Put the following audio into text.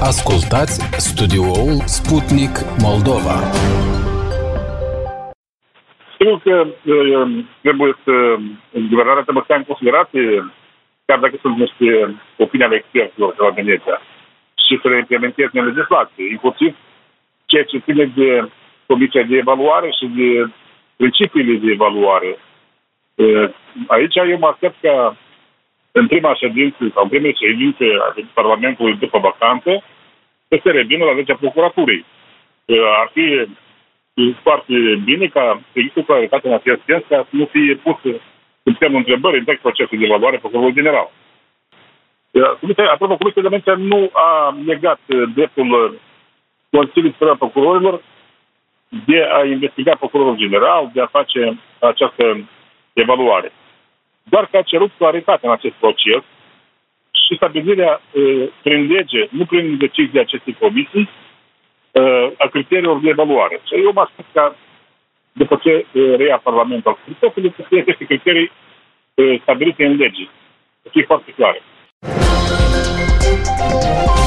Ascultați studioul Sputnik Moldova. Sigur că guvernarea trebuie să ia în considerație, chiar dacă sunt niște opinii ale experților de la Veneția, și să le implementeze în legislație, inclusiv ceea ce ține de Comisia de Evaluare și de principiile de evaluare. Aici eu mă aștept ca în prima ședință sau în primele ședințe a Parlamentului după vacanță să se revină la legea procuraturii. Ar fi foarte bine ca să există claritate în acest sens, ca să nu fie pus în semnul întrebării întreg procesul de evaluare procurorului general. Apropo, Comisia de Veneția nu a negat dreptul Consiliului Superior al Procurorilor de a investiga procurorul general, de a face această evaluare. Doar că a cerut claritate în acest proces și stabilirea prin lege, nu prin decizia acestei comisii, a criteriilor de evaluare. Și eu mă aștept ca, după ce reia Parlamentul al să fie aceste criterii stabilite în lege. Să fie foarte clare.